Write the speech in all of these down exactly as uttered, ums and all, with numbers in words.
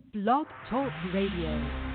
Blog Talk Radio.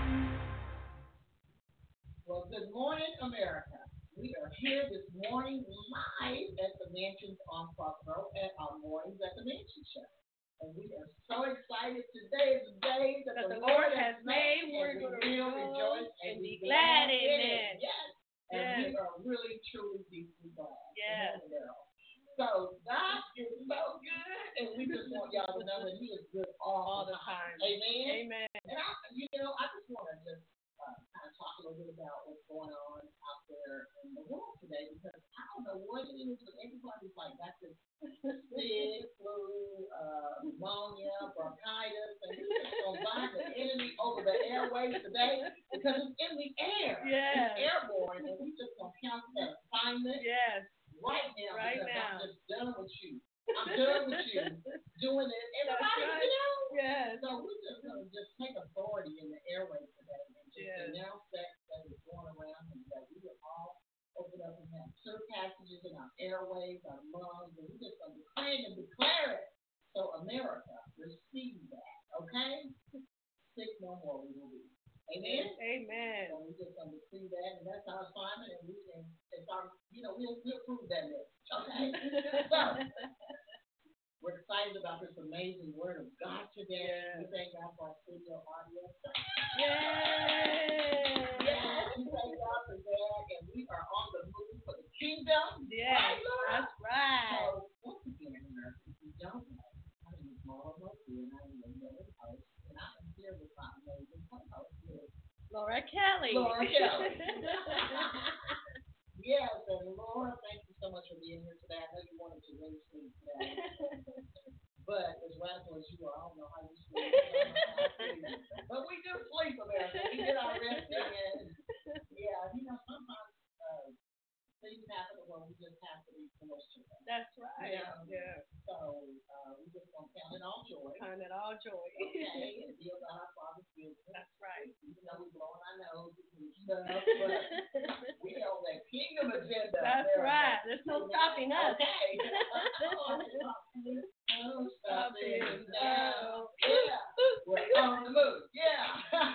Well, good morning, America. We are here this morning live at the Mansions on Park Road at our Mornings at the Mansion show. And we are so excited. Today is the day that, that the, the Lord, Lord has made. We're going to will rejoice and be glad in it. Yes. And yes. We are really, truly, deeply glad. Yes. So God is so good, and we just want y'all to know that He is good all, all the time. time. Amen. Amen. And I, you know, I just want to just uh, kind of talk a little bit about what's going on out there in the world today, because I don't know what it is, but everybody's like got this sick, flu, uh, pneumonia, bronchitis, and we just gonna bind the enemy over the airways today because it's in the air. Yes. It's airborne, and we just gonna cancel that assignment. Yes. Right now, right because now. I'm just done with you. I'm done with you doing it. Everybody, right. you know? Yes. So we're just going to just take authority in the airways today and just yes. announce that that is going around and that we will all open up and have clear passages in our airways, our lungs, and we're just going to declare and declare it. So America, receive that, okay? Sick no more we will be. Amen. Amen. So we just gonna see that, and that's our assignment, and we can, it's our, you know, we'll we'll prove that message. Okay. So we're excited about this amazing word of God today. Yes. We thank God for our studio audience. Yay! Yes, we thank God for that, and we are on the move for the kingdom. Yes, right, Lord? That's right. So once again, America, if you don't know, my name is Marla Murphy, and I am the Lord host, and I am here with my amazing co-host. Laura Kelly. Laura Kelly. Yes, and Laura, thank you so much for being here today. I know you wanted to really sleep today. But as radical as you are, I don't know how you sleep. But we do sleep, America. We get our resting in. Yeah, you know, sometimes uh, things happen where we just have to be forced to. That's right. Yeah. yeah. So uh, we just don't count it all joy. Count it all joy. Okay, and deal with our Father's business. That's right. Even though we're blowing our nose and stuff, but we on that kingdom agenda. That's there. right. There's no stopping us. Okay. No stopping now. Yeah. We're on the move. Yeah.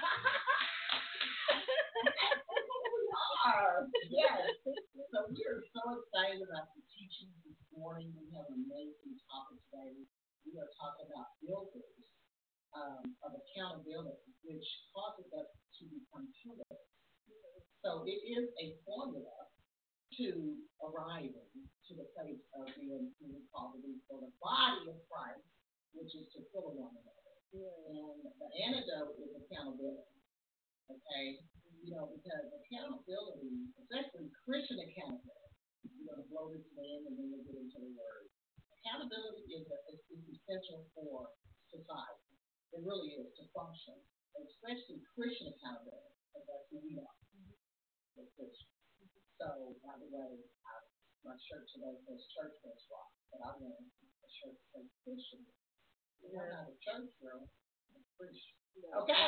We are. Yes. So we are so excited about the teaching this morning. We have an amazing topic today. We are talking about builders um, of accountability, which causes us to become pillars. So it is a formula to arriving to the place of being who we call to be for the body of Christ, which is to fill one another. Yeah. And the antidote is accountability. Okay? You know, because accountability, especially Christian accountability, we're going to blow this in and then we'll get into the word. Accountability is, a, is, is essential for society. It really is to function, especially Christian accountability, because that's who we are. We're Christian. So, by the way, I, my shirt today says church bus rock, but I want a shirt that says Christian. We're not a church girl, I'm a Christian. Okay?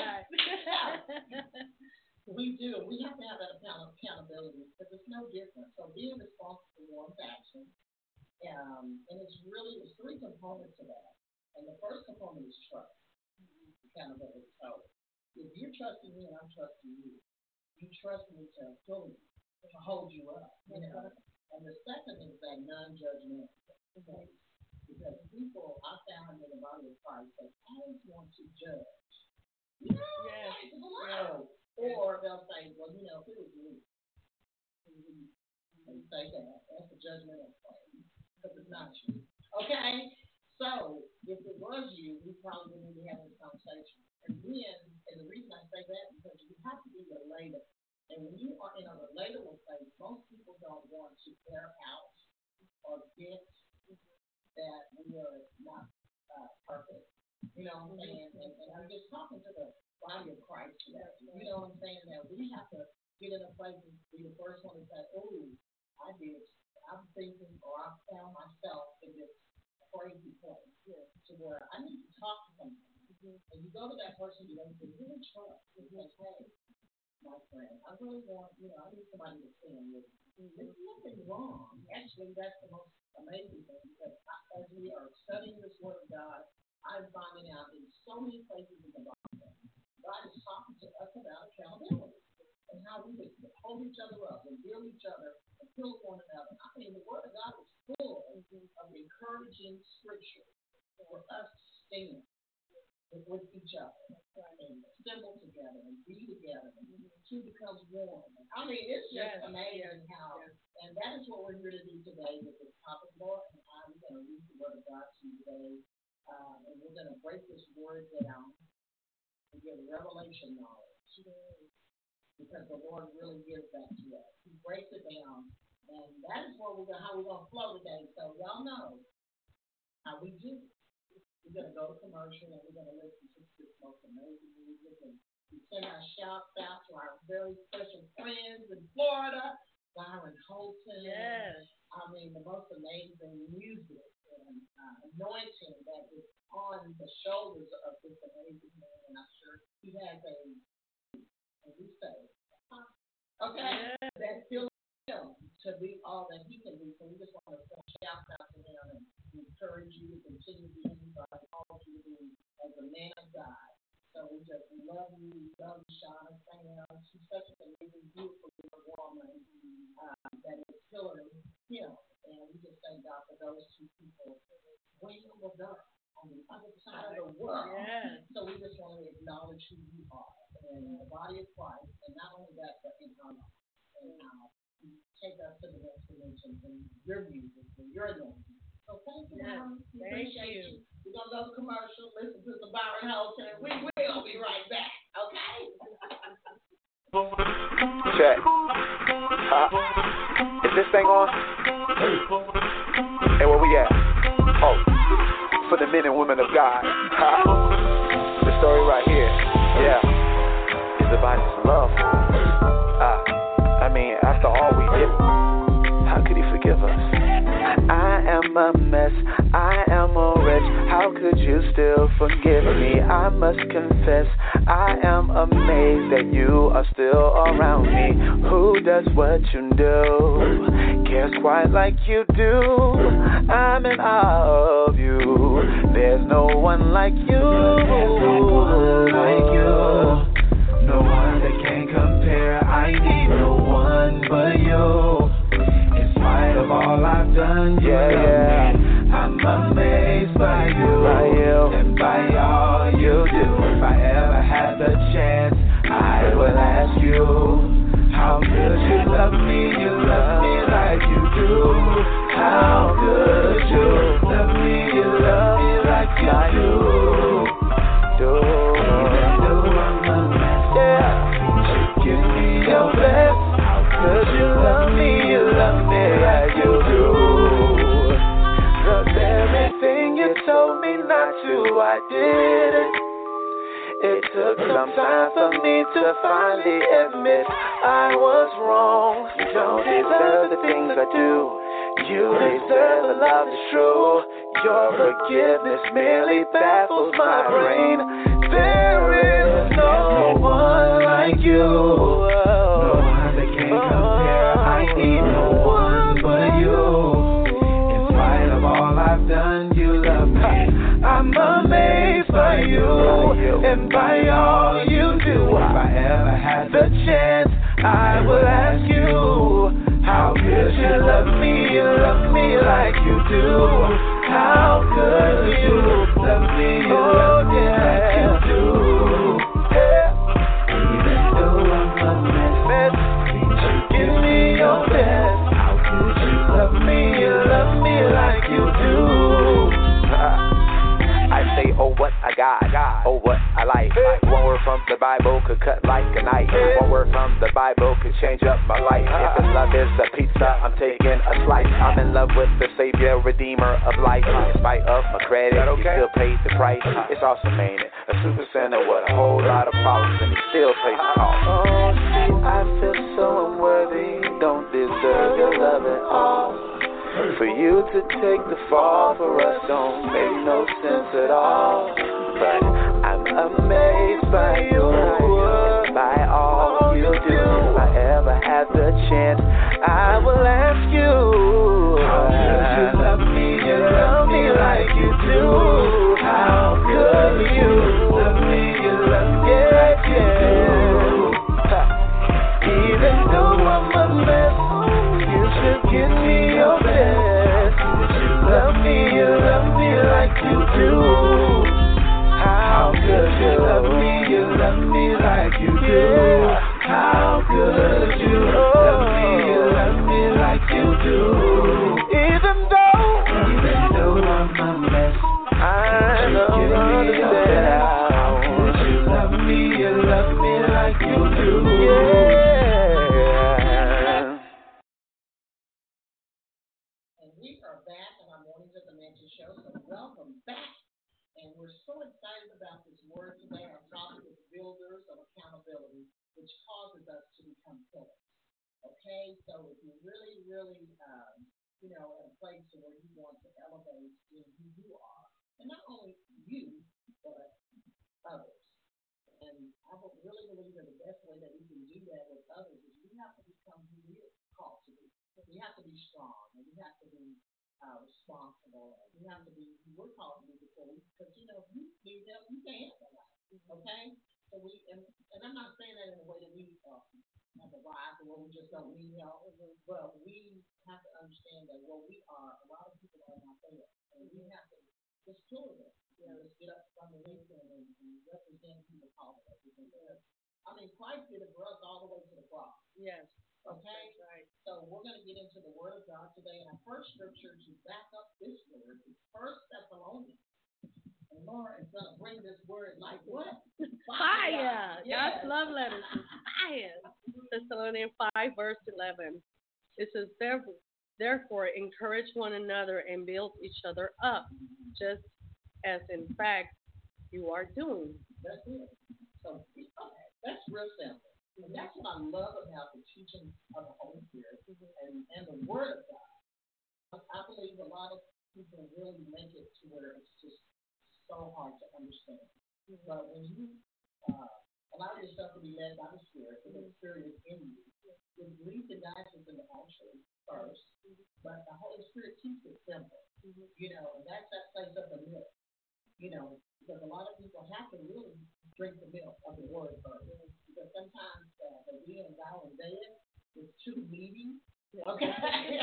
We do. We have to have that account- accountability because it's no different. So, being responsible for one's actions, um, and it's really, there's three components to that. And the first component is trust, accountability. So, if you're trusting me and I'm trusting you, you trust me to fill you, to hold you up, you know. And the second is that non-judgmental. Okay? Because people, I found in the body of Christ, they always want to judge. You know, yes. Like, hello. Yes. Or they'll say, well, you know, if it was me, mm-hmm. they say that. That's a judgmental claim because it's not you. Okay? So, if it was you, we probably wouldn't be having this conversation. And then, and the reason I say that is because you have to be relatable. And when you are in a relatable place, most people don't want to air out or get that we are not uh, perfect. You know what I'm saying? And, and I'm just talking to the body of Christ today. You know what I'm saying? That we have to get in a place and be the first one to say, oh, I did. I'm thinking or I found myself in this crazy place to where I need to talk to someone. And you go to that person you don't really trust. You say, hey, my friend, I really want, you know, I need somebody to stand with me. There's nothing wrong. Actually, that's the most amazing thing because as we are studying this Word of God, I'm finding out in so many places in the Bible how we would hold each other up and build each other and build one another. I mean, the Word of God is full of encouraging scripture for us to stand with each other and assemble together and be together and two becomes one. I mean, it's just yes, amazing yes, how, yes. And that is what we're here to do today with this topic, Lord. And I'm going to read the Word of God to you today, um, and we're going to break this Word down and give revelation knowledge, because the Lord really gives that to us. He breaks it down, and that is what we're going, how we're going to flow today. So y'all know how we do. We're going to go to commercial, and we're going to listen to this most amazing music, and we send our shouts out to our very special friends in Florida, Byron Holton. Yes. I mean, the most amazing music and uh, anointing that is on the shoulders of this amazing man, and I'm sure he has a, as we say, okay, yes. That feels him to be all that he can be. So we just want to send shouts out to him and encourage you to continue being who God called you to be as a man of God. So we just love you. We love you, Shauna Sam. She's such an amazing, beautiful woman uh, that is filling him. And we just thank God for those two people. William was done on the other side of the world. Yes. So we just want to acknowledge who you are in the body of Christ. And not only that, but in our life. And how you take us to the next dimension in your music and your anointing. So thank you, yes. Mom. We Thank appreciate you. you. We're going to go to commercial, listen to some Byron Holton, and we will be right back, okay? Check. Uh, is this thing on? Hey, where we at? Oh, for the men and women of God. Uh, the story right here, yeah, is about His love. Uh, I mean, after all we did, how could He forgive us? I am a mess, I am a wretch. How could you still forgive me? I must confess, I am amazed that you are still around me. Who does what you do, cares quite like you do. I'm in awe of you. There's no one like you. There's no one like you. No one that can compare. I need no one but you. Of all I've done, yeah, yeah. I'm amazed by you, by you, and by all you do. If I ever had the chance, I would ask you, how could you love me? You love me like you do. How could you love me? You love me like you do. Do. Even though I'm a mess, yeah, you give me your best. How could you love me? You love me like you do. The very thing you told me not to, I did it. It took some time for me to finally admit I was wrong. You don't deserve the things I do. You deserve the love that's true. Your forgiveness merely baffles my brain. There is no one like you. No one that can compare. I need no one but you. In spite of all I've done, you love me. I'm amazed by you and by all you do. If I ever had the chance, I will ask you, how could you love me? You love me like you do. How could you love me? You love me like you do. Yeah. Even though I'm a mess, give me your best. How could you love me? You love me like you do. I say, oh, what I got, oh, what I like. One word from the Bible could cut like a knife. One word from the Bible could change up my life. If this love is a pizza, I'm taking a slice. I'm in love with the Savior, Redeemer of life. In spite of my credit, he still paid the price. It's awesome, ain't it? A super sinner with a whole lot of problems, and he still pays the cost. Oh, see, I feel so unworthy. Don't deserve your love at all. For you to take the fall for us don't make no sense at all. But I'm amazed by you, by all you do. If I ever had the chance, I will ask you, how could you love me? You love me like you do. How could you love me? You love me like you do. you love me like you do? How could you love me, you love me like you do? Even though, even though I'm a mess, I don't understand how could you love me, you love me like you do? Yeah. And we are back on our Mornings at the Mansion show, so welcome back. And we're so excited about this word today. Our topic is builders of accountability, which causes us to become pillars. Okay, so if you're really, really, um, you know, at a place where you want to elevate in who you are, and not only you, but others. And I would really believe that the best way that we can do that with others is we have to become who we are called to be. We have to be strong, and we have to be uh, responsible. And we have to be who we're called to be before we, because you know, if you need help, you can't help somebody. Okay, so we, and, and I'm not saying that in a way that we uh, have arrived or where we just don't need help, but we have to understand that where we are, a lot of people are not there, and we have to just kill them. You know, just get up underneath them and, and represent who the call to represent. I mean, Christ did it for us all the way to the cross. Yes. Okay? Right. So we're going to get into the Word of God today. And our first scripture to back up this word is First Thessalonians. And Laura is going to bring this word like what? Fire. Yes. God's love letters. Fire. Thessalonians five, verse eleven. It says, therefore, therefore, encourage one another and build each other up, just as in fact you are doing. That's it. So, okay, that's real simple. And that's what I love about the teaching of the Holy Spirit and, and the Word of God. I believe a lot of people really make it to where it's just so hard to understand. But when you uh, allow yourself to be led by the Spirit, and the Spirit is in you, it leads and guides us into all truth first. But the Holy Spirit keeps it simple. You know, and that's that place of the milk. You know, because a lot of people have to really drink the milk of the Word first. Because sometimes uh, the being thou and dead is too meaty. Okay?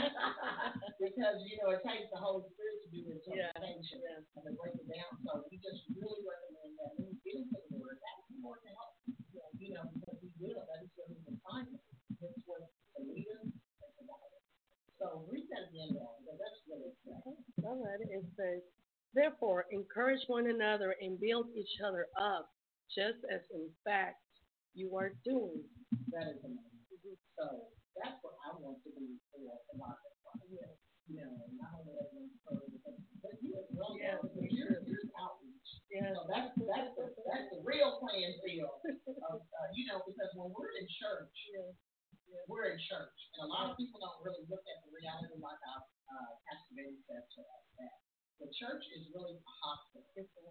Because, you know, it takes the Holy Spirit to do the interpretation yeah. and to break it down. So we just really recommend that when you get into the Word, ask the Lord to help you. You know, because He will. That is what He's assignment. That's what the leader and the guide. So read that again, though, because that's really exciting. All right. It says, therefore, encourage one another and build each other up, just as in fact you are doing. That is amazing. So that's what I want to be for the marketplace. Yeah. You know, not only as an encourager, but, but you as well. Yeah. Because you're, you're outreach. Yeah. So that's that's the that's the real playing field. Of, uh, you know, because when we're in church, yeah. Yeah. we're in church, and a lot of people don't really look at the reality like our uh, Pastor David said to us that the church is really a hospital.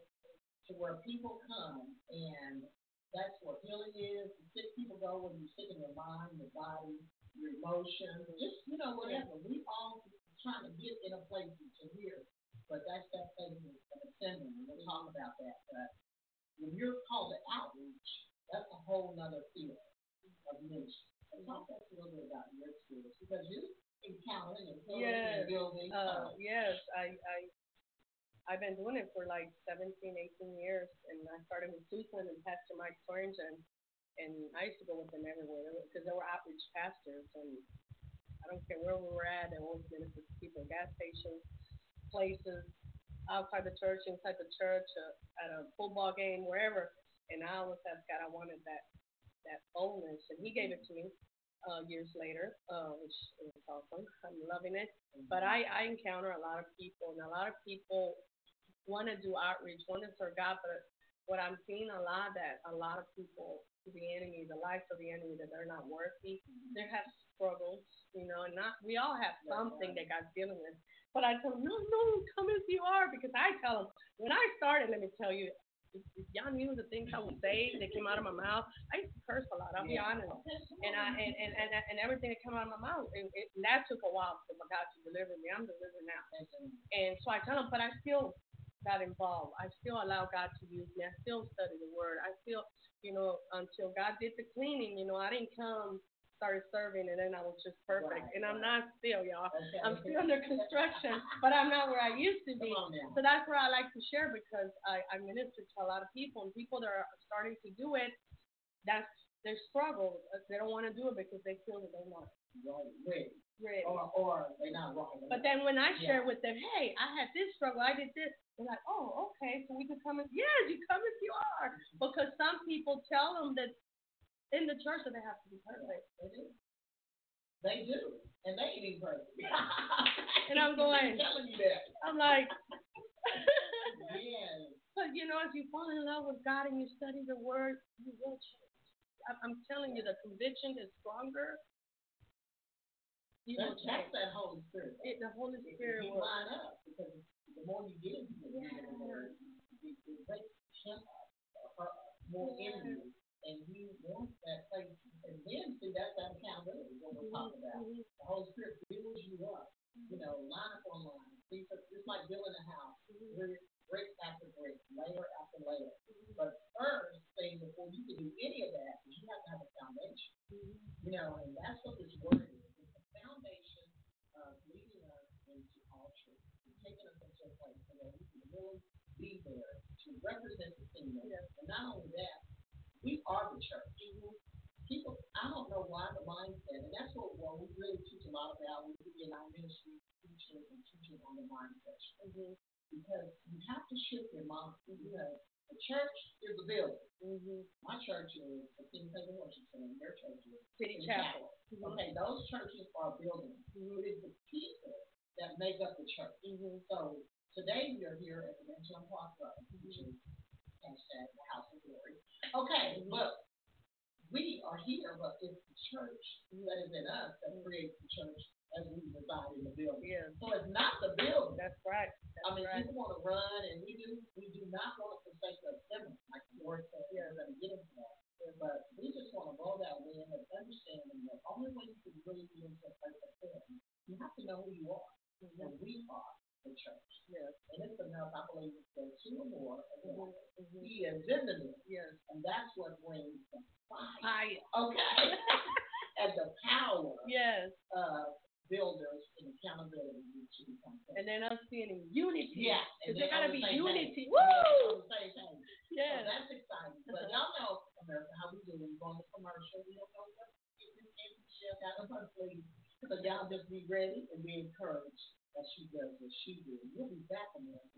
To where people come and that's what healing is. The sick people go when you're sick in your mind, your body, your emotions, just, you know, whatever. We all trying to get in a place to hear, but that's that thing of assembly. We'll talk about that. But when you're called to outreach, that's a whole nother field of ministry. And talk to us a little bit about your experience because you encountering and healing yes. and building. Uh, yes, I, I I've been doing it for like seventeen, eighteen years, and I started with Susan and Pastor Mike Swearingen, and I used to go with them everywhere because they were outreach pastors, and I don't care where we were at, they always minister to people at gas stations, places, outside the church, inside the church, uh, at a football game, wherever, and I always asked God, I wanted that that boldness, and He gave it to me uh, years later, uh, which is awesome. I'm loving it, but I, I encounter a lot of people, and a lot of people want to do outreach, want to serve God, but what I'm seeing a lot that a lot of people, the enemy, the lives of the enemy, that they're not worthy. They have struggles, you know, and not we all have something that God's given us. But I tell them, no, no, come as you are, because I tell them when I started, let me tell you, if, if y'all knew the things I would say that came out of my mouth, I used to curse a lot. I'll be honest, and I and and and, and everything that came out of my mouth, it, it, that took a while for God to deliver me. I'm delivered now, and so I tell them, but I still got involved. I still allow God to use me. I still study the Word. I still, you know, until God did the cleaning, you know, I didn't come started serving, and then I was just perfect. Right, and I'm right. not still, y'all. Okay. I'm still under construction, but I'm not where I used to be. Come on now. So that's where I like to share because I, I minister to a lot of people, and people that are starting to do it, that's their struggle. They don't want to do it because they feel that they're not Right, ready. ready. Or, or they're not right. But then when I share Yeah. with them, hey, I had this struggle, I did this, they're like, oh, okay, so we can come in. Yes, you come if you are. Because some people tell them that in the church that they have to be perfect. They do. They do. And they ain't even perfect. And I'm going, I'm telling you that. I'm like, Yes. but you know, as you fall in love with God and you study the Word, you will change. I- I'm telling you, the conviction is stronger. You will That, that's change. that Holy Spirit. It, the Holy If Spirit you will. line up, because the more you get into the Yeah. Word, it, it makes him up, or her up, more Yeah. in you. And he wants that place. And then, see, that's that accountability, what we're talking about. Mhm. The Holy Spirit builds you up, you know, line up on line. See, so it's like building a house, brick, brick after brick, layer after layer. But first thing, before you can do any of that, is you have to have a foundation. You know, and that's what this word is. It's the foundation of leading us into all truth. It's taking us into a place where we can really be there to represent the kingdom. Yes. And not only that, we are the church. People, I don't know why the mindset, and that's what well, we really teach a lot about. We do in our ministry, teaching and teaching on the mindset. Mhm. Because you have to shift your mindset. Because the church is a building. Mhm. My church is the King Taylor Worship Center. Your church is City the Chapel. Mhm. Okay, those churches are buildings. Mhm. It is the people that make up the church. Mhm. So today we are here at the Mansion Park Club, which is hashtag the House of Glory. Okay, but we are here, but it's the church that is in us that creates the church as we reside in the building. Yeah. So it's not the building. That's right. That's I mean, right. people want to run, and we do. We do not want to forsake the assembly, like the Lord said. We're going to get into that. But we just want to roll that wind and understanding that the only way you can really be into a place of prayer, you have to know who you are. And we are the church. Yes. And it's enough, I believe, that two or more of them. Mhm. He is in the midst. Yes. And that's what brings the fire. Fire. Okay. And the power Yes. of builders and accountability to become. And then us being in unity. Yeah. Because And there then gotta on be the same unity. page. Woo! Yeah, on the same page. So Yes. that's exciting. But y'all know, America, how we do. We go on the commercial. We don't know what Michelle got up her sleeve. So y'all just be ready and be encouraged as she does what she did. We'll be back, America.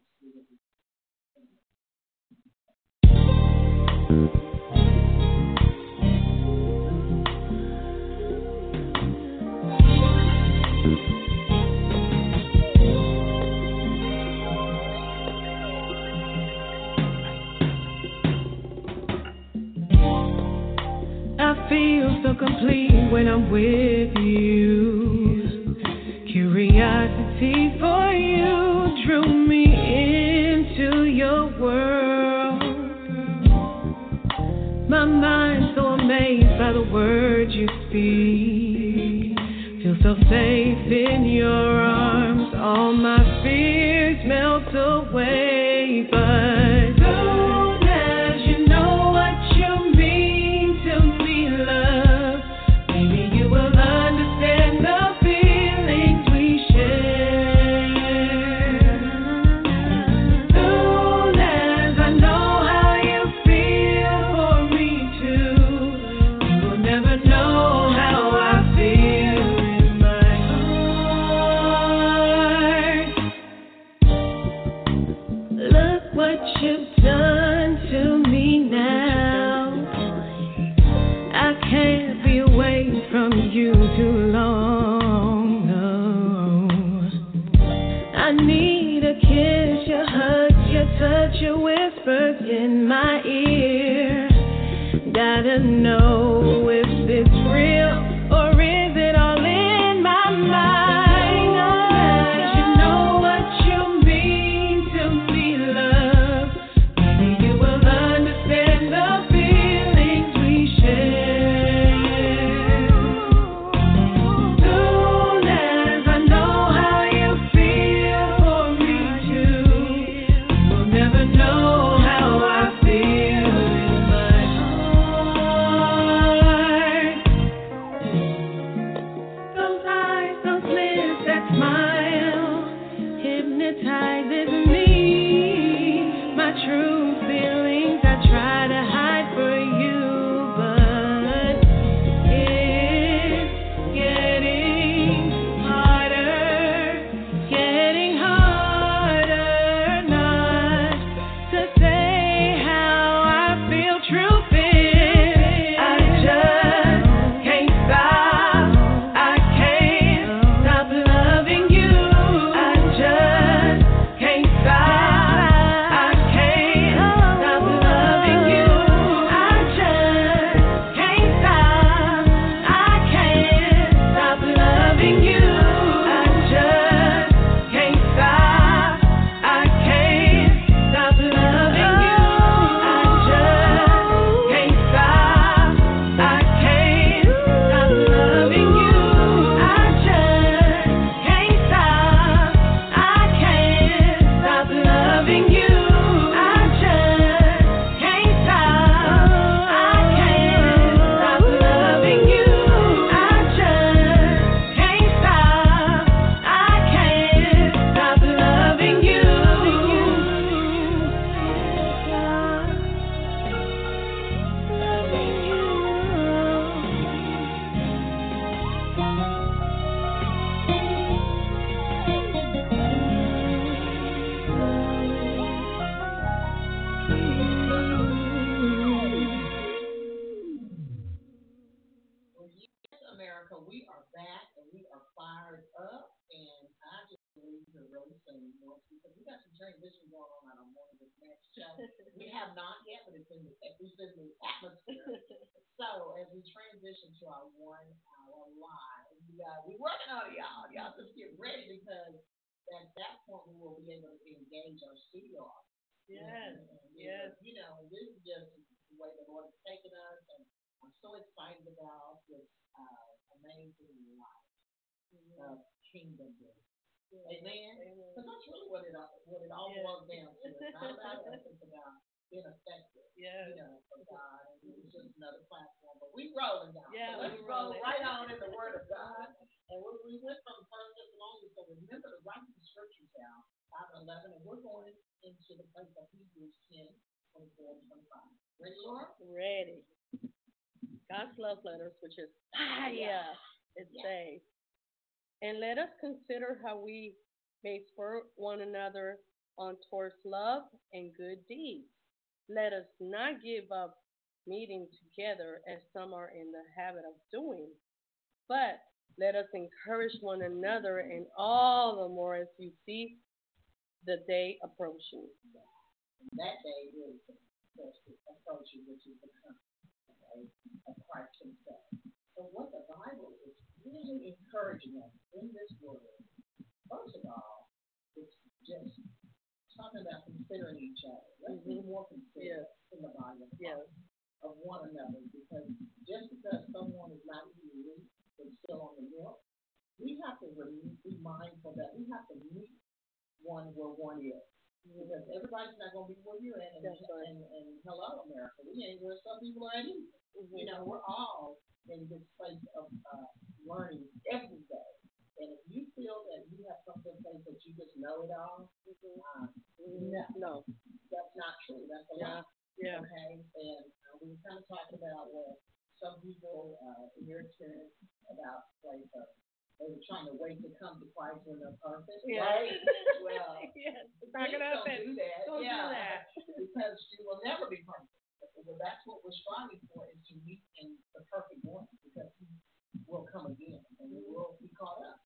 I feel so complete when I'm with you. Curiosity for you drew me into your world. My mind so amazed by the words you speak. Feel so safe in your arms. All my fears melt away, but soon as you know what you mean to me, love, maybe you will understand the feelings we share. Soon as I know how you feel for me too, you will never know how I feel in my heart. Look what you've done to me now. I can't be away from you too long, no. I need a kiss, your hug, your touch, your whispers in my ear. Gotta know if it's real or is it all in my mind. As you know what you mean to me, love, maybe you will understand the feelings we share. Soon as I know how you feel for me too, you will never know how I feel in my heart. have not yet, but it's in the, it's in the atmosphere. So as we transition to our one hour live, we, uh, we're working on it, y'all. Y'all just get ready because at that point we will be able to engage our studio audience. Yes, and, and, yes. You know, and this is just the way the Lord has taken us, and I'm so excited about this uh, amazing life mm-hmm. of kingdom building. Yeah. Amen. Because that's really what it all, what it all yeah. boils down to. It's not about us. It's about being effective. Yeah. You know, for God. And it's just another platform. But we rolling down. Yeah, so let's roll right on in the Word of God. And we, we went from First Thessalonians, so remember to write the scriptures down, five and eleven, and we're going into the place of Hebrews ten, twenty-four and twenty-five. Ready, Laura? Ready. God's love letters, which is fire. Yeah. It yeah. says, and let us consider how we may spur one another on towards love and good deeds. Let us not give up meeting together as some are in the habit of doing, but let us encourage one another, and all the more as you see the day approaching. And that day is approaching, which is the coming of Christ himself. So what the Bible is really encouraging us in this word, first of all, it's just talking about considering each other. Let's mm-hmm. be more considerate yes. in the body of Christ, yes. of one another, because just because someone is not eating meat and still on the milk, we have to be mindful that we have to meet one where one is. Because everybody's not going to be where you're at. And, right. and, and hello, America. We ain't where some people are at either. Mm-hmm. You know, we're all in this place of uh, learning every day. And if you feel that you have something to say that you just know it all, mm-hmm. uh, mm-hmm. no, no, that's not true. That's a lie. Yeah. Okay? And uh, we were kind of talking about what some people uh, in your experience about place of they were trying to wait to come to Christ when they're perfect, yeah. right? Well, yes, it's not going to happen. Don't do that. Don't yeah. do that. Because you will never be perfect. Well, that's what we're striving for, is to meet in the perfect one, because he will come again and we will be caught up.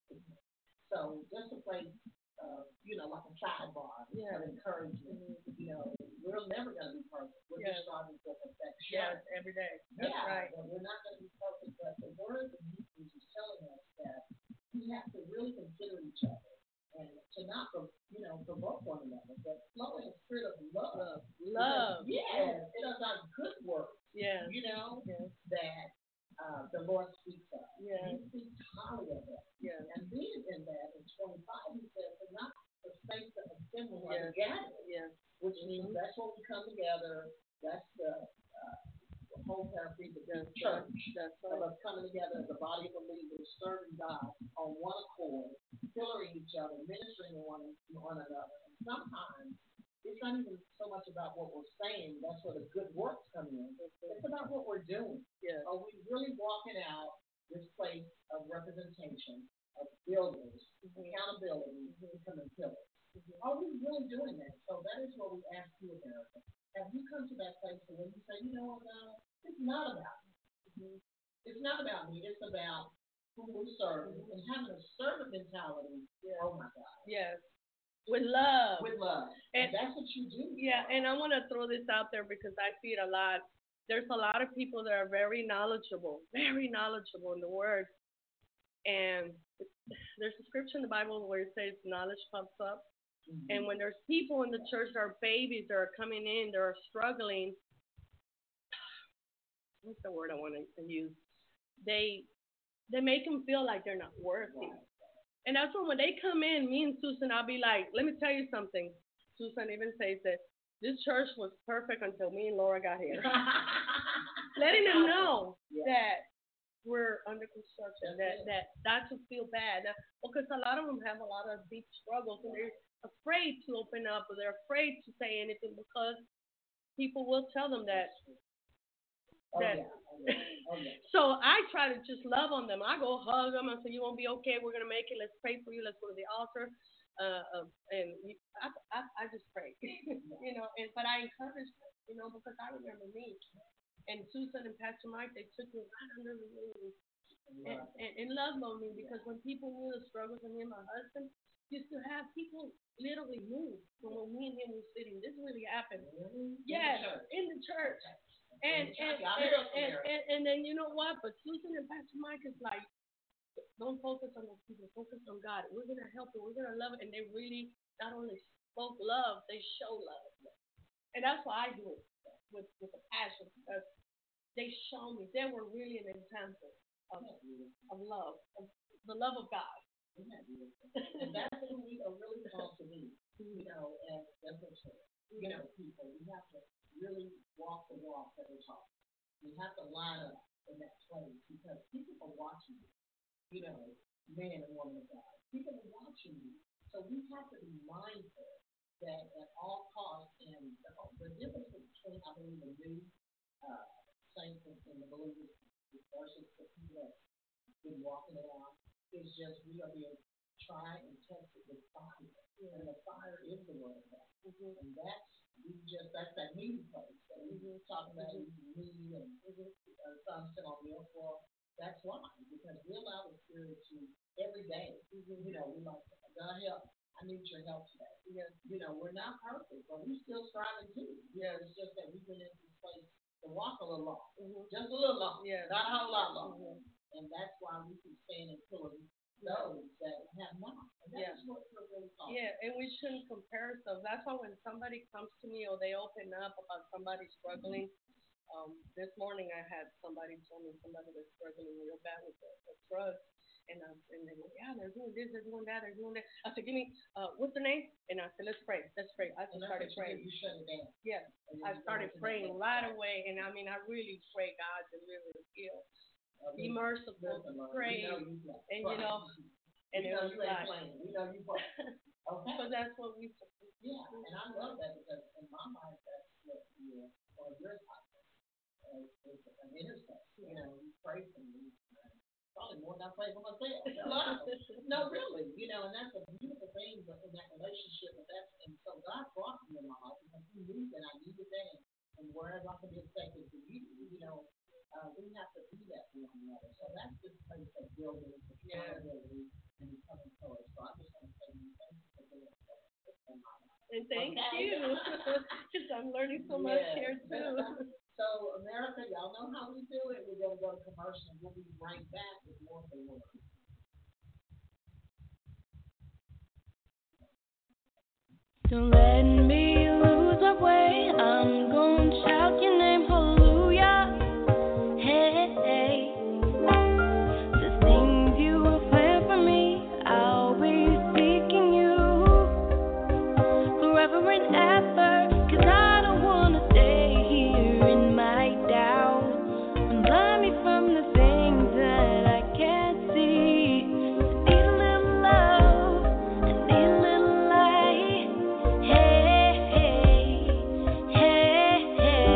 So just a place, uh, you know, like a sidebar yeah. of encouragement. Mm-hmm. You know, we're never going to be perfect. We're yes. just striving for perfection. Yes, every day. That's yeah, right. But we're not going to be perfect, but the word of Hebrews is telling us that we have to really consider each other and to not, you know, provoke one another, but flow in a spirit of love. Love. Because, yes, it is our good work, yes. you know, yes. that uh, the Lord speaks of. Yes. He speaks highly of that. Yes. And being in that, in twenty-five, he says, but not the space of assembling yes. or gathering, yes. which means mm-hmm. that's when we come together. That's the uh, whole paraphrase of the church. That's right. Of us coming together as a body of believers, serving God on one accord, fillering each other, ministering to one, one another. And sometimes it's not even so much about what we're saying. That's where the good works come in. It's about what we're doing. Yes. Are we really walking out this place of representation, of builders, mm-hmm. accountability, mm-hmm. becoming pillars? Mm-hmm. Are we really doing that? So that is what we ask you, America. Have you come to that place where you say, you know what, God, it's not about me. Mm-hmm. It's not about me. It's about who we serve. Mm-hmm. And having a servant mentality, yes. oh my God. Yes. With love. With love. And, and that's what you do. Yeah, and I want to throw this out there because I see it a lot. There's a lot of people that are very knowledgeable, very knowledgeable in the Word. And there's a scripture in the Bible where it says knowledge puffs up. Mm-hmm. And when there's people in the church that are babies that are coming in, that are struggling, what's the word I want to use? They they make them feel like they're not worthy. Right. And that's when when they come in, me and Susan, I'll be like, let me tell you something. Susan even says that this church was perfect until me and Laura got here. Letting them know yeah. that we're under construction, that, that not to feel bad. Now, because a lot of them have a lot of deep struggles, and they're afraid to open up, or they're afraid to say anything because people will tell them that. that. Oh, yeah. Oh, yeah. Oh, yeah. So I try to just love on them. I go hug them and say, you won't be okay. We're going to make it. Let's pray for you. Let's go to the altar. Uh, uh, and I, I, I just pray, you know, and but I encourage them, you know, because I remember me. And Susan and Pastor Mike, they took me right under the wing and, and, and loved on me, because when people knew the struggles of me and my husband, used to have people literally moved from when me and him were sitting. This really happened. Really? Yes, In the church. in the church. And In the and, church. Y'all and, hear us and, there. and, and then you know what? But Susan and Pastor Mike is like, don't focus on those people, focus on God. We're gonna help them, we're gonna love it. And they really not only spoke love, they show love. And that's why I do it with, with a passion, because they show me they were really an example of, of love, of the love of God. And that's what we are really called to be, you know, as as a church. You know, people, we have to really walk the walk that we're talking. We have to line up in that place because people are watching you, you know, men and women of God. People are watching you. So we have to be mindful that at all costs, and the, the difference between, I believe, the new uh, saints and the believers versus the people that have been walking it out is just we are being tried and tested with fire. Yeah. And the fire is the word of God. Mm-hmm. And that's we just that's that meeting place that we were talking about mm-hmm. meeting and mm-hmm. uh, some sit on the for. That's why, because we allow the Spirit to every day. Mm-hmm. You know, we like God help. I need your help today. Yeah. You know, we're not perfect, but we're still striving too. Yeah. It's just that we've been in this place to walk a little long, mm-hmm. just a little long, yeah. Not a whole lot long. Mm-hmm. And that's why we keep staying in pulling those that have not. And that's yeah. what we're really talking. Yeah, and we shouldn't compare ourselves. That's why when somebody comes to me or they open up about somebody struggling, um, this morning I had somebody tell me somebody was struggling real bad with the, the drugs. And um, and they go, yeah, they're doing this, they're doing that, they're doing that. I said, give me, uh, what's the name? And I said, let's pray, let's pray. I just started praying. You shut it down. Yeah, I started praying right away, and I mean, I really pray God to really heal, be merciful, pray, and you know, and it was like, we know you pray. Okay. So that's what we. Yeah, and I love that because in my mind, that's what you or your type of an intercessor. You know, you pray for me. Probably more than I pray for myself. No, really, you know, and that's a beautiful thing, but in that relationship, but that's and so God brought me in my life because He knew that I needed that, and wherever I can be effective for you, you know, uh, we have to do that for one another. So that's this place of building, accountability, and becoming close. So I just want to say thank you for doing that. And thank okay. you, because I'm learning so much yeah. here too. So, America, y'all know how we do it. We're going to go to commercial and we'll be right back with more of the word. Don't let me lose my way. I'm going to shout your name, hallelujah. Hey, hey. The things you have planned for me, I'll be seeking you forever and ever. Cause I don't want to stay here in my doubt. And blind me from the things that I can't see. I need a little love, I need a little light. Hey, hey, hey, hey.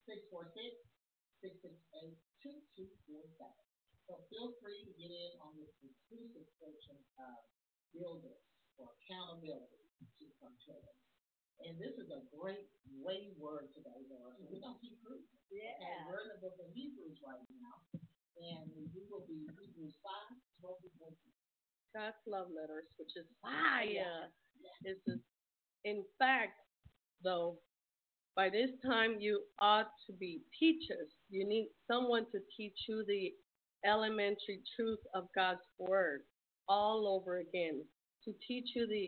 six four six, six six eight, two two four seven. So feel free to get in on this exclusive portion of builders or accountability to some children. And this is a great way word today, Laura. So we're going to keep cruising. Yeah. Okay, we're in the book of Hebrews right now. And we will be Hebrews five, twelve through fourteen. God's love letters, which is fire. Yeah. This is, in fact, though, by this time you ought to be teachers. You need someone to teach you the elementary truth of God's word all over again. To teach you the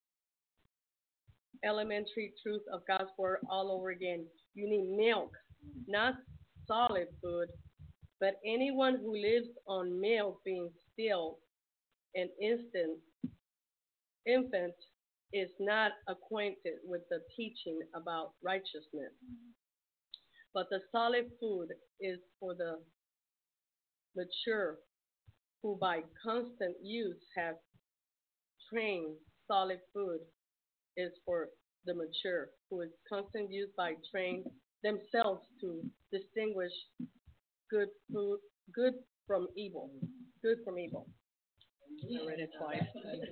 elementary truth of God's word all over again, you need milk, not solid food. But anyone who lives on milk, being still an instant infant, is not acquainted with the teaching about righteousness. But the solid food is for the mature, who by constant use have trained. Solid food is for the mature, who is constant use by trained themselves to distinguish good food, good from evil, good from evil. I read it twice.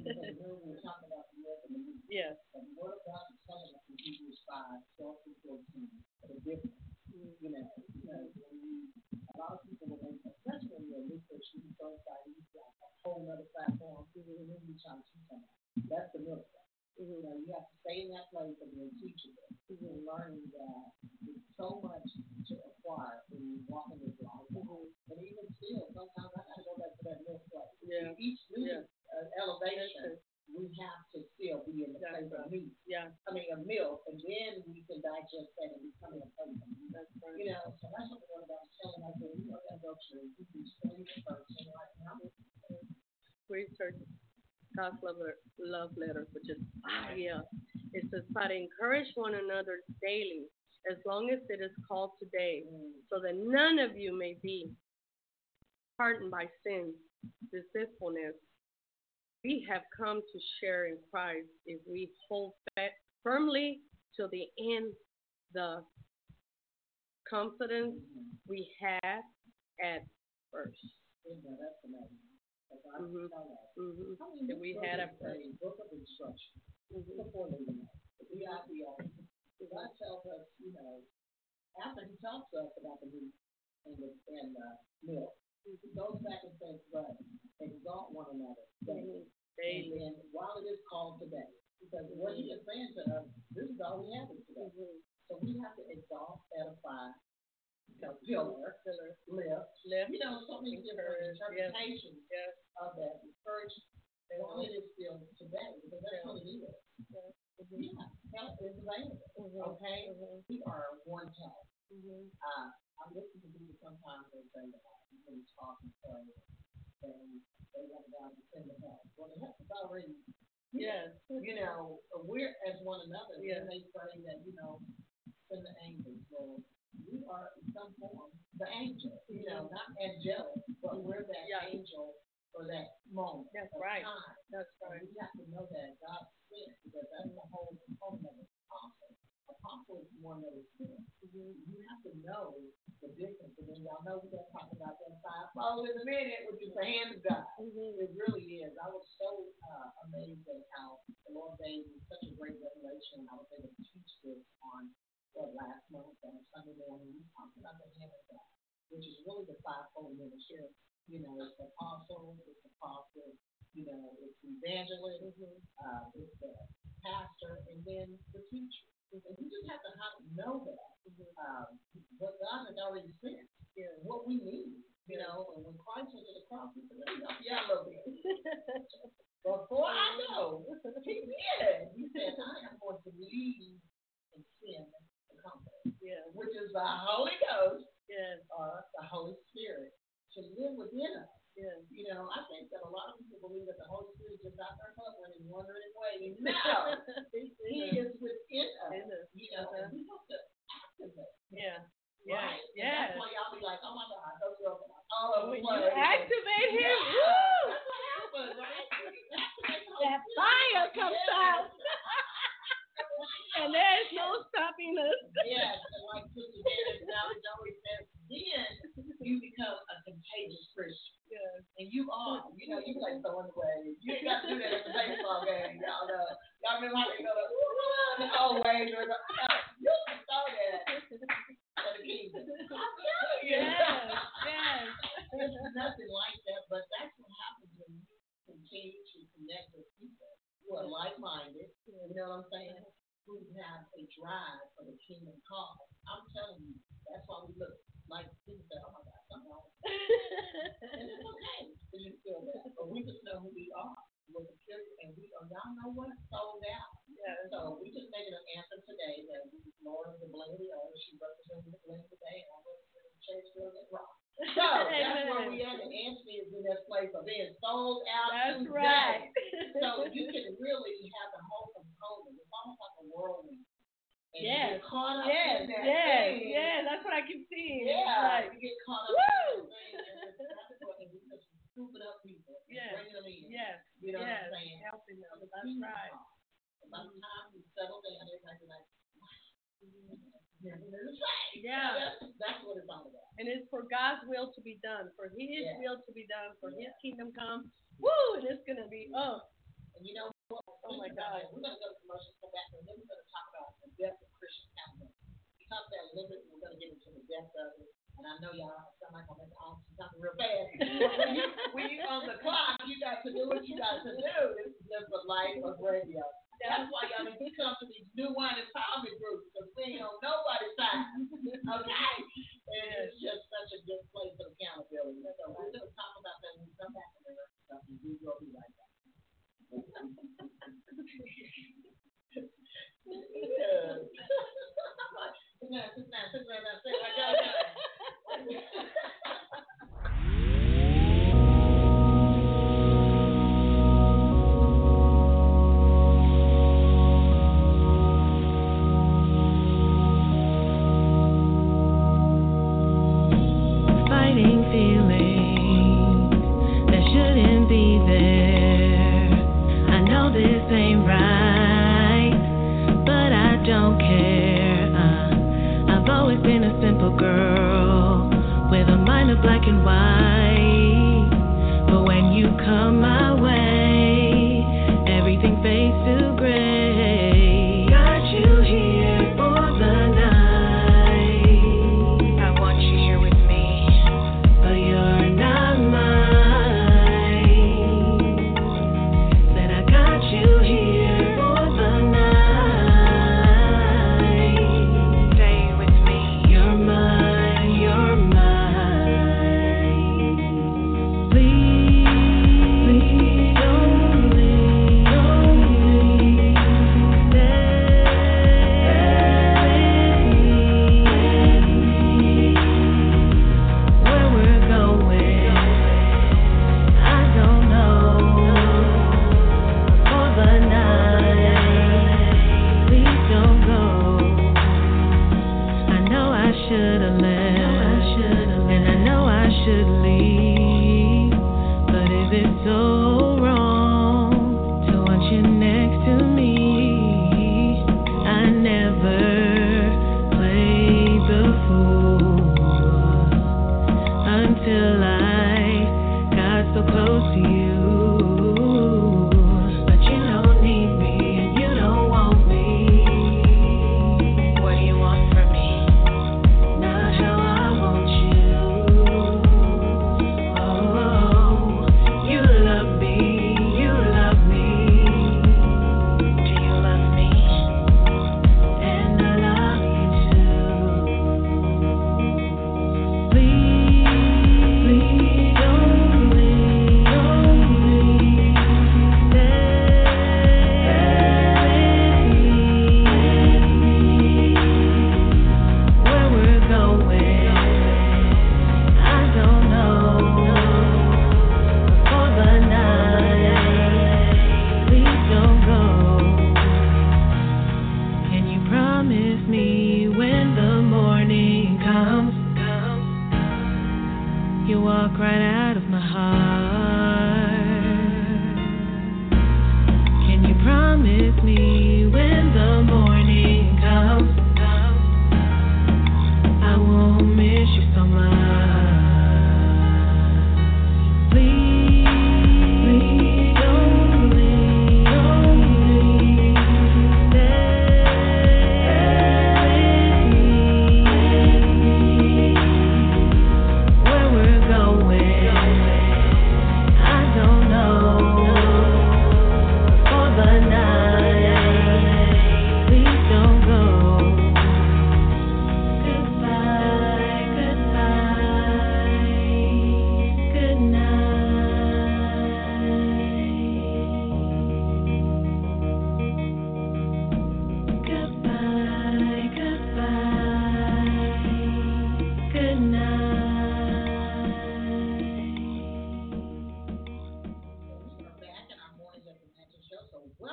Yes. The word of God is telling us in Hebrews five, twelve through fourteen, the difference. You know, because when you, a lot of people, when they, especially when you're a new Christian, you go inside, you got a whole other platform, and then you try to teach them. That's the middle step. Mm-hmm. You know, you have to stay in that place and you're teaching them. Mm-hmm. And learning that there's so much to acquire when you walk in this life. Mm-hmm. And even still, sometimes I got to go back to that middle place. Yeah. Each new yeah. uh, elevation, we have to still be in the that's place right. of meat. Yeah. I mean, a milk, and then we can digest that and become a person. That's right. You know, so that's what the word about telling us that we are going to go through. We can study the person right now. Research God's love, love letter, which is fire. It says, try to encourage one another daily, as long as it is called today, mm. so that none of you may be hardened by sin, deceitfulness. We have come to share in Christ if we hold firmly till the end the confidence we had at first. Yeah, that's amazing. Mm-hmm. Mm-hmm. I mean, we had a book of instruction mm-hmm. before leaving us. The idea, God tells us, you know, after He talks to us about the meat and the and the milk, He goes back and says, "But exalt one another daily." Mm-hmm. And while it is called today, because mm-hmm. what He is saying to us, this is all we have today. Mm-hmm. So we have to exalt, edify, you know, pillar, pillar, lift, lift, you know, so many different interpretations yes. Yes. of that. Encourage, while it is still today, because that's what it is. Yeah, mm-hmm. yeah. Help is available. Mm-hmm. Okay, mm-hmm. we are one help. Mm-hmm. Uh, I listen to people sometimes they say that when you talk and pray, and they want God to send the help. Well, the help is already. Yes, you know, we're as one another. Yes. And they pray that, you know, send the angels. So we are in some form the angel, you know, not angelic, but we're that yeah. angel for that moment. That's right. Time. That's right. And we have to know that God sent, because that's the whole component of the apostle. Apostle is one that is sent. Mm-hmm. You have to know the difference. And then y'all know we're going to talk about that fivefold in a minute, which is the hand of God. Mm-hmm. It really is. I was so uh, amazed at how the Lord gave me such a great revelation. I was able to teach this on what last month on Sunday morning. We talked about the hand of God, which is really the fivefold ministry. You know, it's the apostle, it's the prophet, you know, it's the evangelist, mm-hmm. uh, it's the pastor, and then the teacher. And we just have to know that um, what God has already sent, yeah. what we need, you yeah. know. And when Christ was at the cross, He said, "Let me help you out a little bit." Before I go, He did. He said, "I am going to leave and send the Comforter, yeah. which is the Holy Ghost, yes. or the Holy Spirit, to live within us." Yeah. You know, I think that a lot of people believe that the Holy Spirit is just out there hovering and wondering and waiting. No, He is within us. You know, and we have to activate. Yeah. Right? Yeah. That's why y'all be like, "Oh my God, those girls are all over the place." You activate Him. Yeah. Woo! That's what happens, right? That fire comes out. And And there's no stopping us. Yes, and like Sister Janet Valley always says, then you become a contagious Christian. Yes. And you are. You know, you like throwing away. You ain't got to do that at the baseball game. Y'all know. Y'all remember how they go like, the whole way. You can throw that for the kingdom. I'm telling you. Yes, yes. It's nothing like that, but that's what happens when you continue to connect with people who are like-minded. You know what I'm saying? Who have a drive for the kingdom cause. I'm telling you, that's why we look like people say, oh my God, something wrong. And it's okay. You feel that. But we just know who we are. We're the church, and we are, y'all know what? Sold out. Yeah. So we just made an anthem today that Lord of the Blend of the Earth, she represented the blend today, and I represented the church girls that rock. So that's where we at, and Anthony is in that place of being sold out that's today. Right. So you can really have the whole component. It's almost like a whirlwind. And yes. you get caught up yes. in that yes. thing. Yes, that's what I keep seeing. Yeah, like, you get caught up woo! in that thing, and that's what we just scooping up people and yes. bringing them in. Yes. You know yes. what I'm saying? Helping them. So the That's right. By the time you settle down, everybody's like, wow. Yeah. yeah. That's, that's what it's all about. And it's for God's will to be done, for His yeah. will to be done, for yeah. His kingdom come. Woo! And it's going to be, oh. And you know what? Oh, my God. We're going to go to commercials, come back, and then we're going to talk about the depth of Christian accountability. We talked about a little bit, we're going to get into the depth of it. And I know y'all sound like I'm going to ask you something real fast. when, you, when you're on the clock, you got to do what you got to do. This is just the life of radio. That's why y'all need to come to these new wine empowerment groups, because we ain't on nobody's side. Okay? And it's just such a good place of accountability. So we're going to talk about that when we come back from the rest of stuff, and we will be right back. Yeah. Sit down, sit down, sit down, sit down, go, go. Fighting feelings that shouldn't be there. I know this ain't right, but I don't care. Uh, I've always been a simple girl with a mind of black and white. But when you come my way, everything fades to gray. Got you here for the night. I want you here with me, but you're not mine. Said I got you here for the night. Stay with me. You're mine, you're mine. Please, please don't leave, don't leave. Stay with me. Where we're going, I don't know. For the night, please don't go. I know I should've left, and I know I should leave. But is it so wrong to want you next to me? I never played the fool until I got so close to you. But you don't need me and you don't want me. What do you want from me? Not how I want you. Oh, you love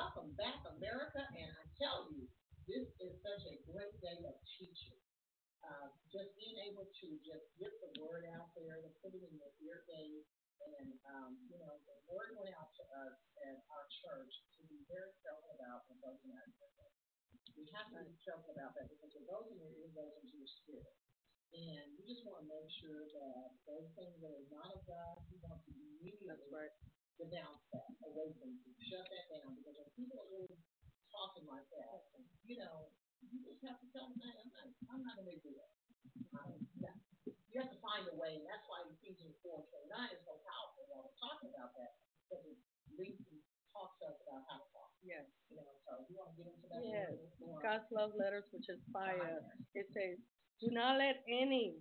welcome back, America. And I tell you, this is such a great day of teaching. Uh, just being able to just get the word out there, to put it in your ear gate, and um, you know, the word went out to us at our church to be very careful about what goes in our ear. We have to be careful about that because what goes in your ear goes into your spirit. And we just want to make sure that those things that are not of God, we want to immediately right. denounce that away from you, shut that down. Because when people are really talking like that, you know, you just have to tell them, hey, I'm not, I'm not going to do that. Um, yeah. You have to find a way, and that's why Ephesians four and twenty-nine is so powerful while we're talking about that, because it leads and talks to us about how to talk. Yes. You know, so you want to get into that? Yes. God's love letters, which is fire. It says, do not let any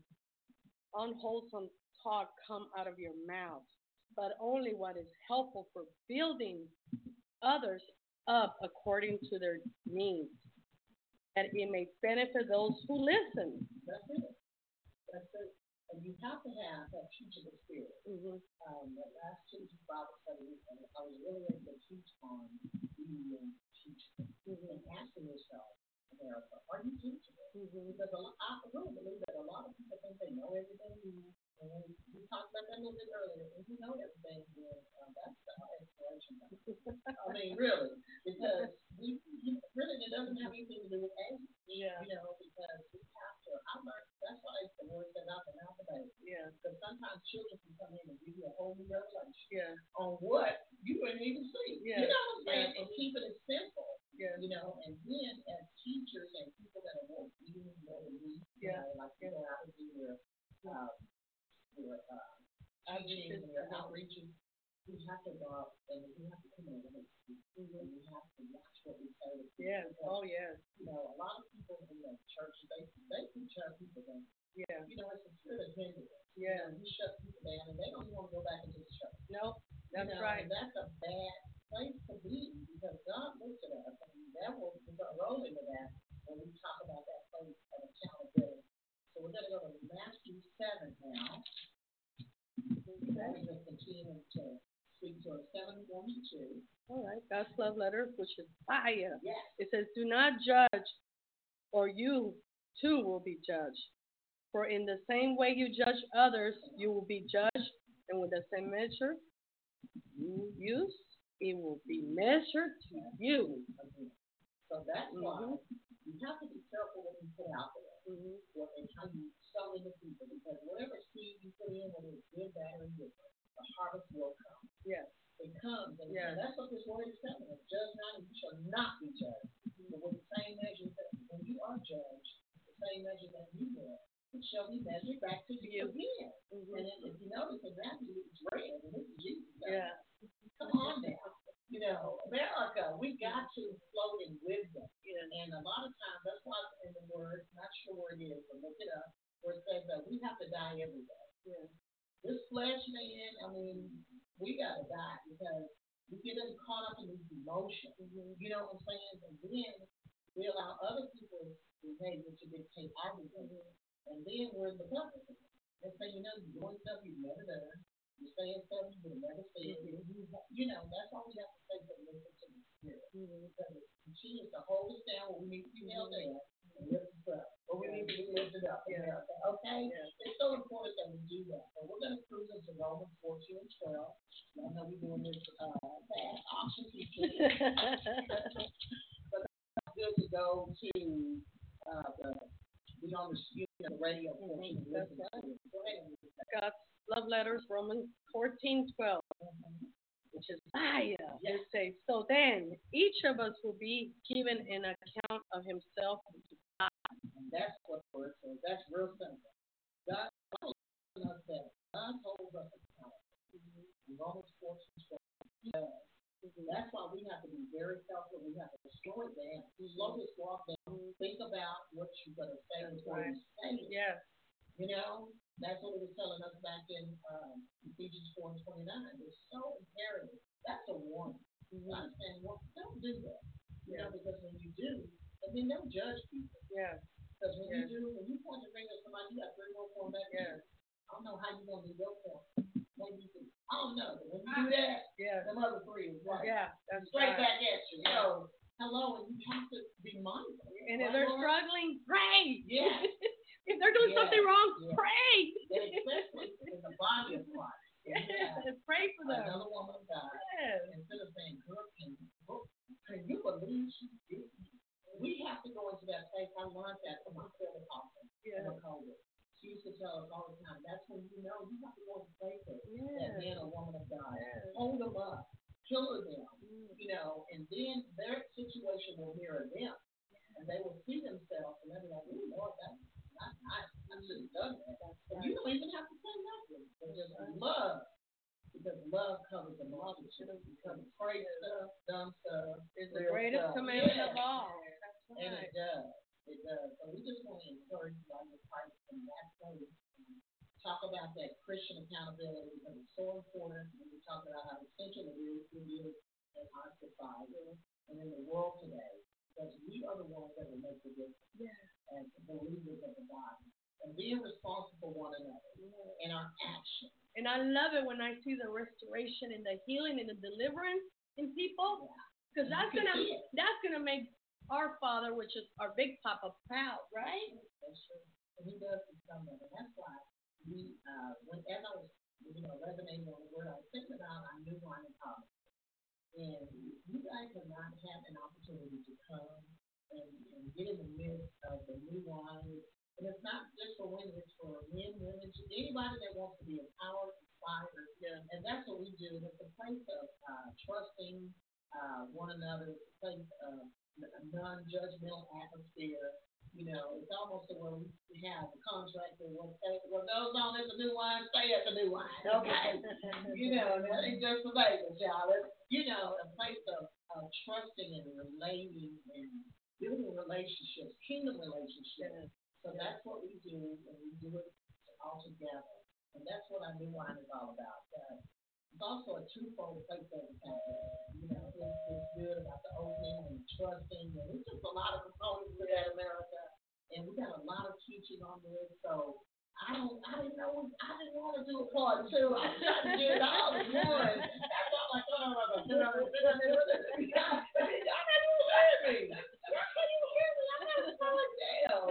unwholesome talk come out of your mouth, but only what is helpful for building others up according to their needs, that it may benefit those who listen. That's it. That's it. And you have to have that teachable spirit. Mm-hmm. Um, the last Tuesday Bible study, I was really able to teach on being teachable mm-hmm. and asking yourself, America, are you teachable? Mm-hmm. Because a lot, I really believe that a lot of people think they know everything. Mm-hmm. And we talked about that a little bit earlier. If you know everything, then um, that's the exploration. I mean, really, because we you, really it doesn't have anything to do with age. Yeah. You know, because we have to. I learned that's why the word says out the mouth of baby. Yeah. Because sometimes children can come in and give you a whole new revelation. Yeah. On what you wouldn't even see. Yeah. You know what I'm saying? Yeah. And keep it simple. Yeah. You know, and then as teachers and people that are more even more than me, yeah. You know, like you know, I would do your. Uh, Your uh, teaching and your outreaching, we have to go out and we have to come in and mm-hmm. and we have to watch what we say. Yeah. Oh, yeah. You know, a lot of people in the church, they they can shut people down. Yeah. You know, it's a spirit of hindrance. Yeah. You know, we shut people down and they don't want to go back into the church. Nope. That's you know, right. And that's a bad place to be because God looks at us and that will roll into that when we talk about that place of accountability. So we're going to go to Matthew seven now. We're going to continue to speak to us. seven twenty-two. All right. God's love letter, which is fire. Yes. It says, do not judge, or you too will be judged. For in the same way you judge others, you will be judged. And with the same measure you use, it will be measured to you. So that's mm-hmm. why you have to be careful what you put out there. Mm-hmm. What, and how you sow into people. Because whatever seed you put in, whether it's good, bad, or indifferent, the harvest will come. Yes. It comes. And, yes. and that's what this word is telling us. Judge not, and you shall not be judged. Mm-hmm. But with the same measure that when you are judged, the same measure that you will, it shall be measured back to you again. Mm-hmm. And if you notice in Matthew, it's red, and this is Jesus. Yeah. Come on now. You know, America, we got to flow in wisdom. Yeah. And a lot of times, that's why in the word, not sure where it is, but look it up, where it says that we have to die every day. Yeah. This flesh, man, I mean, we got to die because we get caught up in these emotions. Mm-hmm. You know what I'm saying? And then we allow other people's behavior to dictate our behavior. Mm-hmm. And then we're in the public. They say, you know, you're doing stuff you've never done. You're saying stuff you would never say. Mm-hmm. You know, that's why we have to say to listen to the Spirit. Mm-hmm. Because it continues to hold us down when we need to be held down and lift us up. Or we need to be lifted up. Yeah. Okay? Yeah. It's so important that we do that. So we're going to cruise into Romans fourteen and twelve. I know we're doing this uh, fast option teaching. But it's good to go to uh, the, be on the, you know, the radio portion. Mm-hmm. That's right. Go ahead and God's love letters, Romans fourteen twelve, mm-hmm. which is fire. Yes. It says, so then each of us will be given an account of himself to God. And that's what the word says. That's real simple. God holds us that. God holds us accountable. Mm-hmm. Romans fourteen twelve. Mm-hmm. That's why we have to be very careful. We have to slow it down. Slow this walk down. Mm-hmm. Think about what you're going to say before right. you say it. Yeah. You know, that's what it was telling us back in um, Ephesians four and twenty-nine. It's so imperative. That's a warning. Mm-hmm. Understand? Well, don't do that. You yeah. know, because when you do, and then don't judge people. Yeah. Because when yeah. you do, when you point the finger at somebody, you got three more points back. Yeah. I don't know how you're going to do your point. maybe you can, I don't know. But when you do that, yeah, the other three is right. yeah, that's straight right. back at you. Yeah. So, hello, and you have to be mindful. And if right, they're Lord? struggling, pray. Yeah. If they're doing Yeah. something wrong, Yeah. pray. And especially in the body of Christ. Yes, Yeah. pray for them. Another woman of God. Yes. Instead of saying, girl, can, can you believe she did? We have to go into that place. I learned that from my fellow apostle, Yeah. from COVID. She used to tell us all the time, that's when you know you have to go into places Yes. that man or woman of God. Yes. Hold them up, pillar them, Mm. you know, and then their situation will mirror them. And they will see themselves and they'll be like, ooh, Lord, that's not nice. I should have done that. And you don't even have to say nothing, but just love. Because love covers a multitude. Because great stuff, dumb stuff, It's the real greatest stuff. commandment Yeah. of all. That's And right. it does. It does. So we just want to encourage you on your Christ from that place. Talk about that Christian accountability because it's so important when we talk about how essential it is to you in our society and in the world today. Because we are the ones that will make the difference Yes. as believers of the body. And being responsible for one another in our actions. And I love it when I see the restoration and the healing and the deliverance in people, because that's You can gonna see it. that's gonna make our Father, which is our Big Papa, proud, right? That's true. And he does do some of it. That's why we, uh, when as I was, you know, resonating on the word, I was thinking about our new wine and college. And you guys have not had an opportunity to come and, and get in the midst of the new wine. And it's not just for women, it's for men, women, anybody that wants to be empowered, inspired. Yeah. And that's what we do. It's a place of uh, trusting uh, one another. It's a place of a non-judgmental atmosphere. You know, it's almost to where we have a contract that will say, what goes on at the new wine, stay at the new wine. Okay. You know, that ain't just for Vegas, y'all. It's, you know, a place of, of trusting and relating and building relationships, kingdom relationships. So that's what we do, and we do it all together. And that's what our new wine is all about. Uh, it's also a twofold place of accountability. You know, it's, it's good about the opening and trusting. And it's just a lot of components to that, America. And we got a lot of teaching on this. So I don't, I didn't know, I didn't want to do a part two. I was trying to do it all at once. That's all I thought I was going to do. Y'all not even hear me. Y'all can't even hear me. I got to slow it down.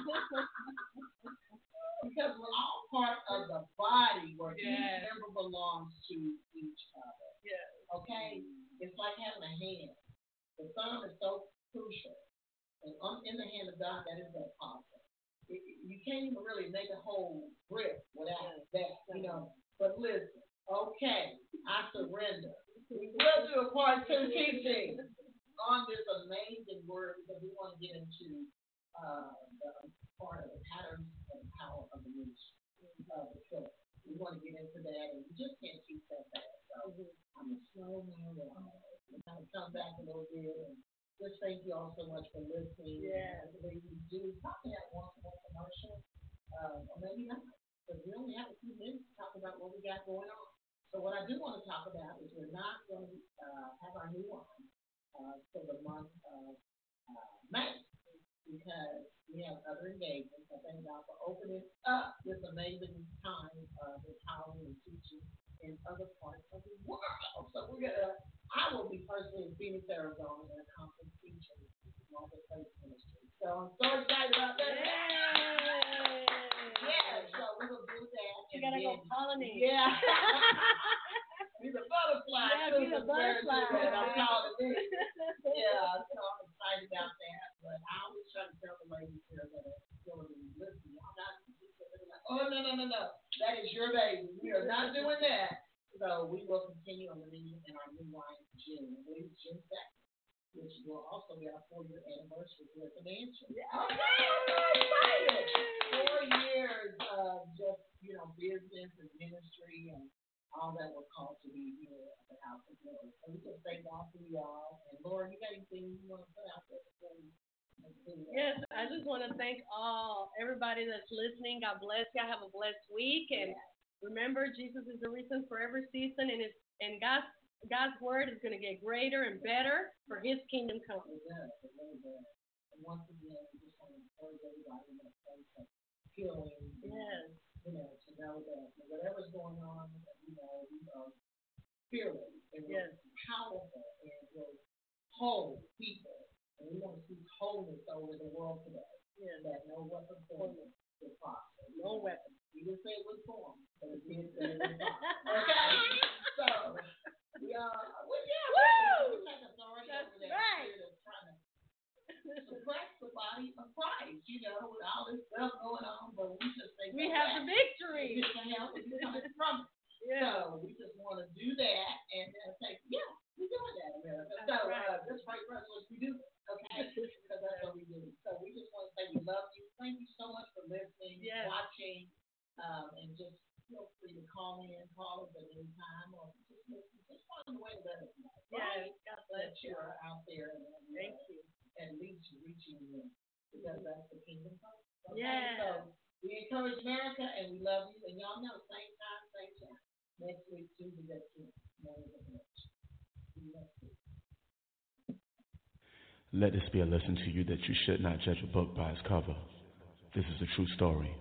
Because we're all part of the body where Yes. each member belongs to each other. Yes. Okay? It's like having a hand. The thumb is so crucial. And um, in the hand of God, that is that powerful. It, it- you can't even really make a whole grip without that, you know. But listen, okay, I surrender. We will do a part two teaching on this amazing word because we want to get into uh, the part of the patterns and power of the ministry of the church. We want to get into that, and we just can't keep that back. So I'm going to slow my roll. I'm going to come back a little bit, and just thank you all so much for listening. Yeah. And we do probably have one more commercial, uh, or maybe not, because we only have a few minutes to talk about what we got going on. So what I do want to talk about is we're not going to uh, have our new wine uh, for the month of uh, May, because we have other engagements. I thank God for opening up this amazing time of empowering and teaching in other parts of the world. So we're gonna, I will be personally in Phoenix, Arizona, in a conference teaching marketplace ministry. So I'm so excited about that. Yay! Yeah, so we will do that. You and gotta go then- pollinate. Yeah. Be the butterfly. Yeah, too, be the is where it's butterfly. at. I'm calling it. Yeah, so I'm excited about that. But I always try to tell the ladies here that are still listening, y'all not like, oh no, no, no, no. That is your baby. We are not doing that. So we will continue on the new in our new wine in June. I believe it's June second, which will also be our four year anniversary here at the mansion. Okay, I'm so excited. Four years of just, you know, business and ministry and all that we're called to be here at the house of Lord. So we just thank God for you all. And Lord, you got anything you want to put out there before we Yes, I just want to thank all everybody that's listening. God bless you. Have a blessed week, and remember, Jesus is the reason for every season, and it's and God's God's word is going to get greater and better for His kingdom come. It does. It really does. And once again, we just want to encourage everybody in that place of healing. Yes. You know, to know that whatever's going on, you know, we are fearless and Yes. we're powerful and we're whole people. And we want to see wholeness over the world today. Yes. That no weapon formed will prosper. No weapon. We didn't say it was formed, but it did say it was prosper. Okay? So, we are, well, yeah, Woo! we take authority That's over that right. spirit of trying to suppress the body of Christ, you know, with all this stuff going on, but we just say, We have the victory. It's the help is coming from it. Yeah. So, we just want to do that and uh, say, yeah, we're doing that, America. That's so, right. uh, just pray for us as we do it. Okay, because that's what we do. So we just want to say we love you. Thank you so much for listening, yes. watching, um, and just feel free to call in, call us at any time, or just listen. Just find a way to let us know. Yes. Right? God bless That you are out there and thank you. and reach reaching you because that's the kingdom first. Okay? Yeah. So we encourage America and we love you. And y'all know same time, same channel. Next week, Tuesday at two. Morning at lunch. See you next week. Let this be a lesson to you that you should not judge a book by its cover. This is a true story.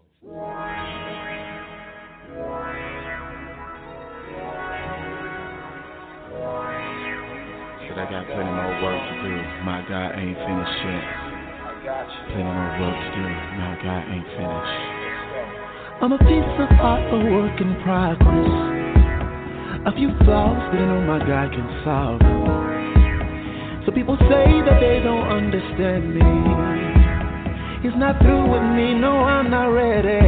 Said I got plenty more work to do. My God ain't finished yet. Plenty more work to do. My God ain't finished. I'm a piece of art, a work in progress. A few flaws that I know my God can solve. So people say that they don't understand me. He's not through with me, no, I'm not ready.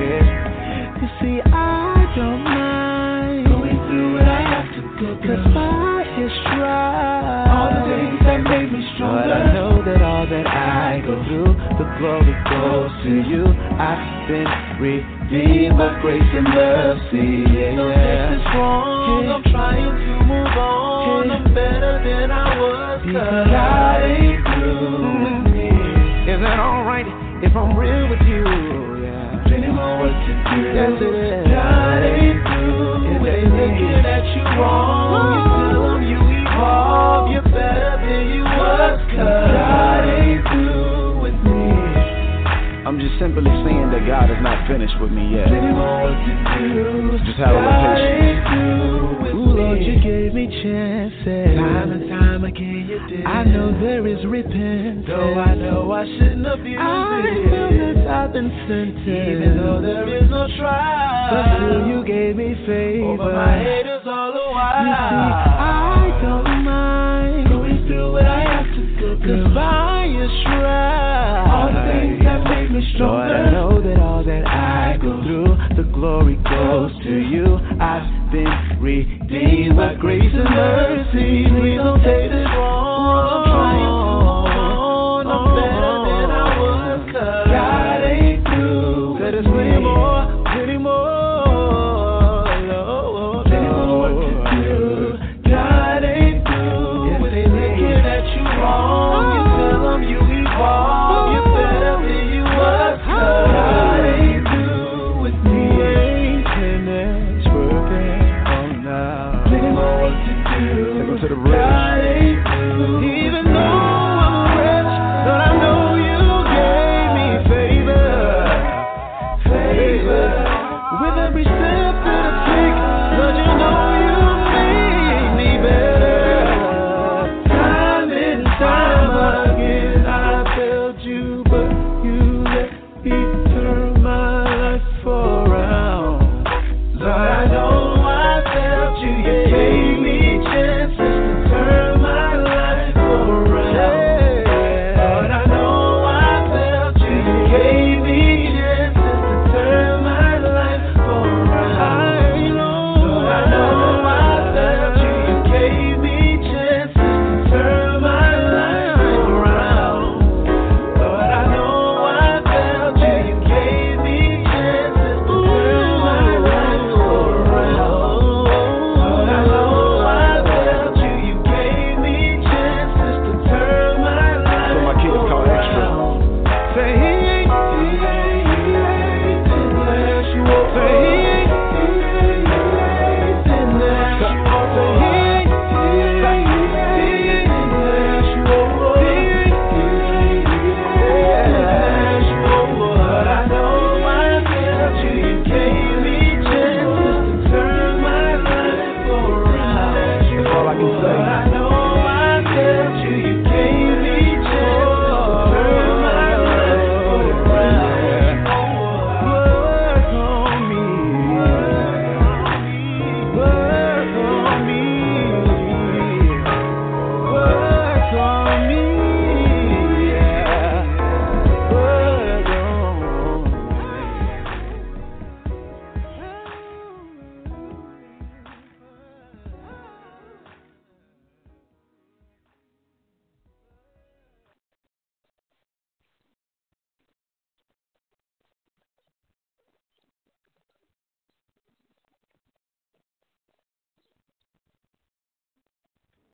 You see, I don't mind going through what I have to go through, 'cause by His stripes, all the things that made me stronger. But I know that all that I go through, the glory goes to you. I've been redeemed by grace and mercy. Yeah, so this is wrong. Yeah. I'm trying to move on. Yeah. I'm better than I was. Because God ain't through with me. Is that alright if I'm real with you? Yeah. Plenty more work to do. Yes, it is. God ain't through. If they looking at you wrong, you tell them you evolve. You're better than you was. Cause God ain't through with me. I'm just simply saying that God is not finished with me yet. Plenty more work to do. Just have a little patience. Ooh, Lord, you gave me chances. Time and time again you did. I know there is repentance. Though I know I shouldn't abuse I it. I feel that I've been sentenced. Even though there is no trial. But still you gave me favor. Over my haters all the while. You see, I don't mind going through what I have to go through. 'Cause by Your stripes, all the things that make me stronger. Lord, I know that all that I go through, the glory goes to You. I've been redeemed by grace and mercy. Please don't take this wrong. I'm trying to move on. I'm better than I was. 'Cause God ain't through. Said there's plenty more, plenty more. Lord, plenty more work to do. God ain't through. If they looking at you wrong, you tell them you evolve. You're better than you was. 'Cause God ain't through with me. He ain't finished working on now. Plenty more work to do. Take them to the bridge.